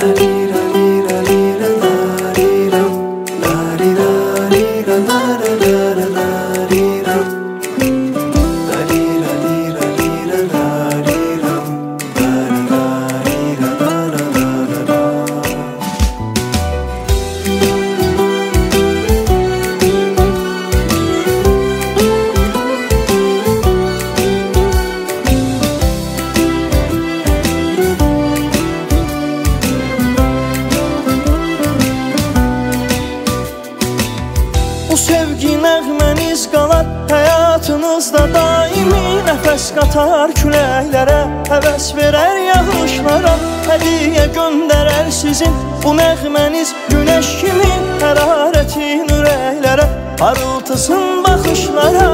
Sevgi nəğməniz qalar həyatınızda daimi. Nəfəs qatar küləklərə, həvəs verər yağışlara. Hədiyyə göndərər sizin bu nəğməniz günəş kimi. Hərarətin ürəklərə, parıltısın baxışlara.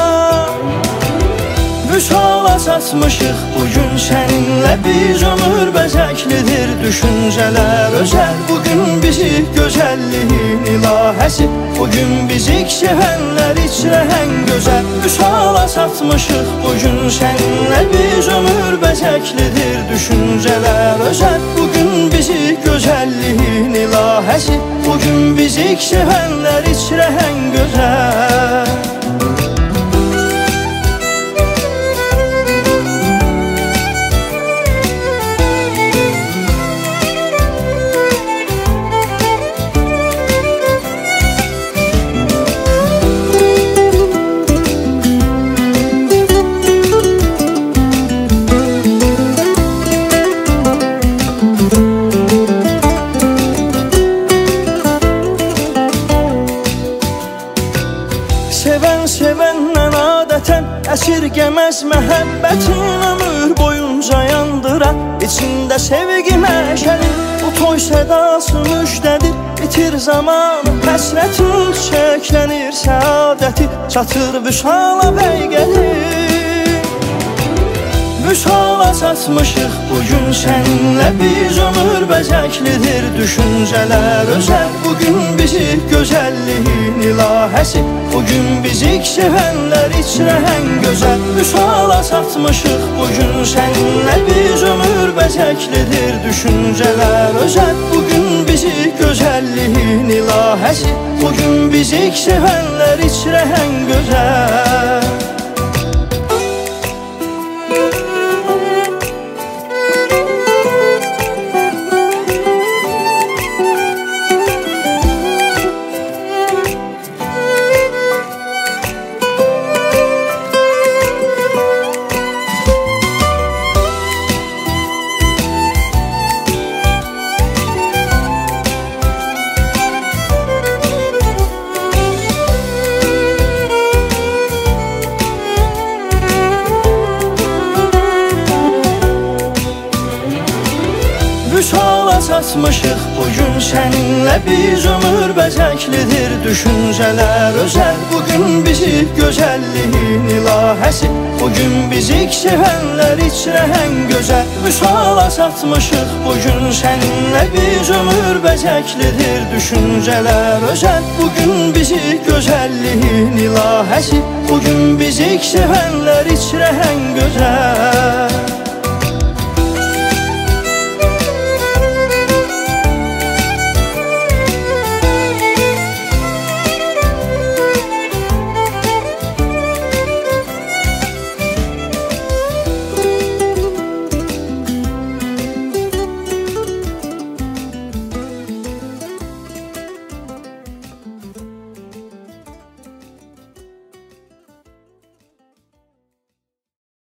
Vüsala çatmışıq bugün səninlə, biz ömür bəzəklidir düşüncələr özəl. Bugün bizi gözəlliyin ilahəsi, bugün bizi sevənlər içrəhən gözəl. Vüsala çatmışıq bugün səninlə, biz ömür bəzəklidir düşüncələr özəl. Bugün bizi gözəlliyin ilahəsi, bugün bizi sevənlər içrəhən gözəl. Sevəndən adətən əsirgəməz məhəbbətin, ömür boyunca yandıran içində sevgi məşəli. Bu toy sədası müjdədir, bitir zamanı həsrətin, çiçəklənir səadəti, çatır vüsala bəy gəlir. Vüsala çatmışıq bugün səninlə, biz ömür bəzəklidir düşüncələr özəl. Bugün bizi gözəlliyin ilahəsi, bugün bizi sevənlər içrəhən gözəl. Vüsala çatmışıq bugün səninlə, biz ömür bəzəklidir düşüncələr özəl. Bugün bizi gözəlliyin ilahəsi, bugün bizi sevənlər içrəhən gözəl. Vüsala çatmışıq bugün səninlə, biz ömür bəzəklidir düşüncələr özəl. Bugün bizi gözəlliyin ilahəsi, bugün bizi sevənlər içrəhən gözəl. Vüsala çatmışıq bugün səninlə, biz ömür bəzəklidir düşüncələr özəl. Bugün bizi gözəlliyin ilahəsi, bugün bizi sevənlər içrəhən gözəl.